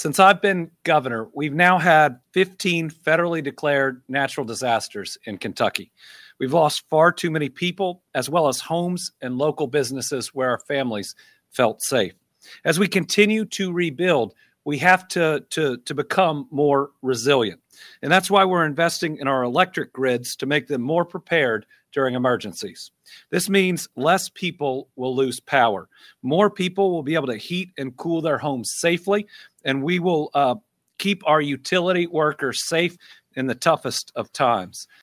Since I've been governor, we've now had 15 federally declared natural disasters in Kentucky. We've lost far too many people, as well as homes and local businesses where our families felt safe. As we continue to rebuild, we have to become more resilient. And that's why we're investing in our electric grids to make them more prepared during emergencies. This means less people will lose power. More people will be able to heat and cool their homes safely, and we will keep our utility workers safe in the toughest of times.